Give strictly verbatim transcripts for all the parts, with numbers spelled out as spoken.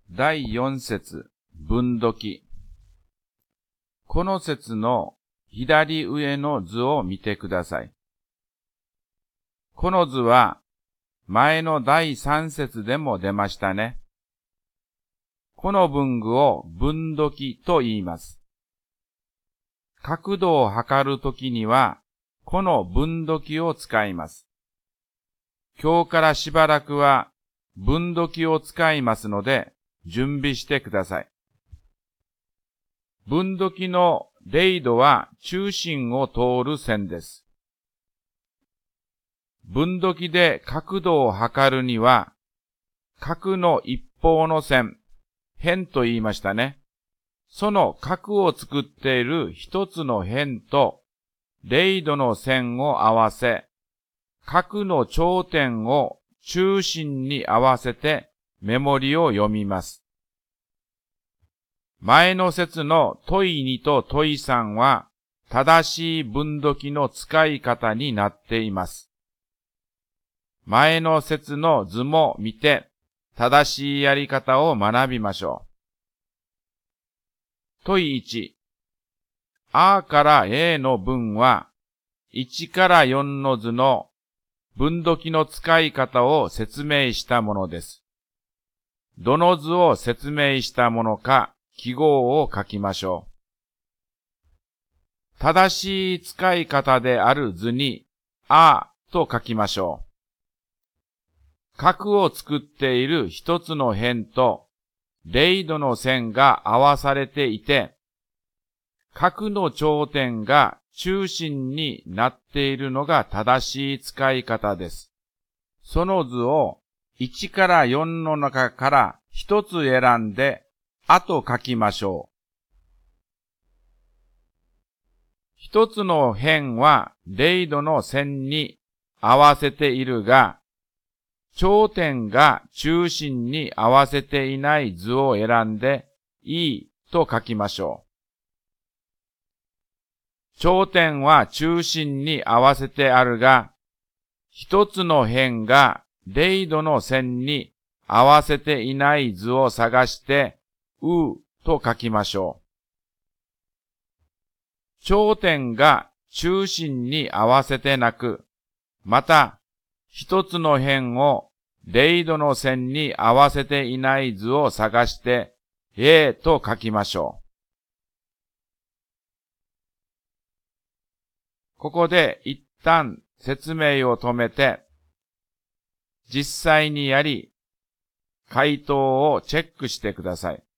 だいよん節分度器。この節の左上の図を見てください。この図は前のだいさん節でも出ましたね。この文具を分度器と言います。角度を測るときにはこの分度器を使います。今日からしばらくは分度器を使いますので準備してください。分度器のれいどは中心を通る線です。分度器で角度を測るには、角の一方の線、辺と言いましたね。その角を作っている一つの辺とれいどの線を合わせ、角の頂点を中心に合わせて目盛りを読みます。前の節の問いにと問いさんは正しい分度器の使い方になっています。前の節の図も見て正しいやり方を学びましょう。問いいち。A から A の分はいちからよんの図の分度器の使い方を説明したものです。どの図を説明したものか記号を書きましょう。正しい使い方である図に A と書きましょう。角を作っている一つの辺とれいどの線が合わされていて、角の頂点が中心になっているのが正しい使い方です。その図をいちからよんの中から一つ選んで、あと書きましょう。一つの辺はれいどの線に合わせているが、頂点が中心に合わせていない図を選んでいいと書きましょう。頂点は中心に合わせてあるが、一つの辺がれいどの線に合わせていない図を探して、うと書きましょう。頂点が中心に合わせてなく、また、一つの辺をれいどの線に合わせていない図を探して、A と書きましょう。ここで一旦説明を止めて、実際にやり、回答をチェックしてください。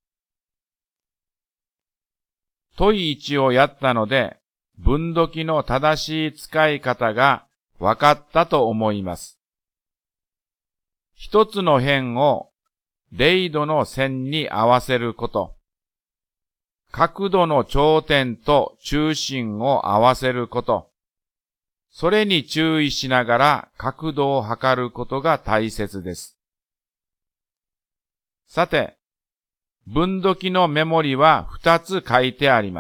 問いいちをやったので、分度器の正しい使い方が分かったと思います。一つの辺をれいどの線に合わせること。角度の頂点と中心を合わせること。それに注意しながら角度を測ることが大切です。さて、分度器の目盛りは二つ書いてあります。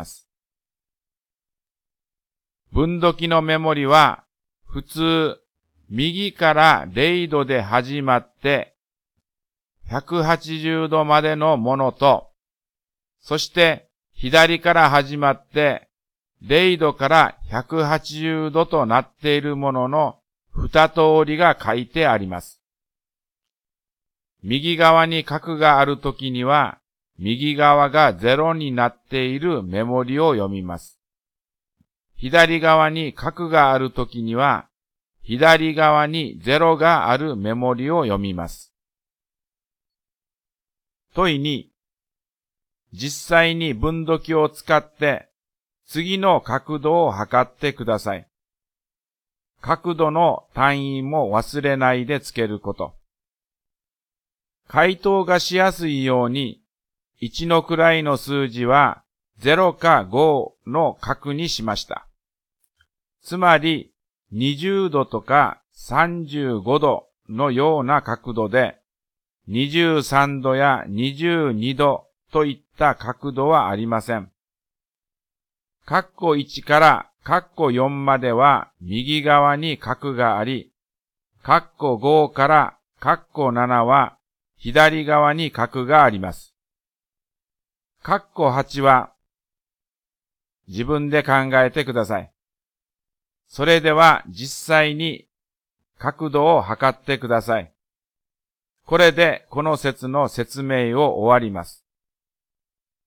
分度器の目盛りは普通右かられいどで始まってひゃくはちじゅうどまでのものと、そして左から始まってれいどからひゃくはちじゅうどとなっているものの二通りが書いてあります。右側に角があるときには右側がゼロになっている目盛りを読みます。左側に角があるときには、左側にゼロがある目盛りを読みます。問いに、実際に分度器を使って次の角度を測ってください。角度の単位も忘れないでつけること。回答がしやすいように、いちの位の数字はゼロかごの角にしました。つまりにじゅうどとかさんじゅうごどのような角度でにじゅうさんどやにじゅうにどといった角度はありません。カッコいちからカッコよんまでは右側に角があり、カッコごからカッコななは左側に角があります。括弧はちは自分で考えてください。それでは実際に角度を測ってください。これでこの説の説明を終わります。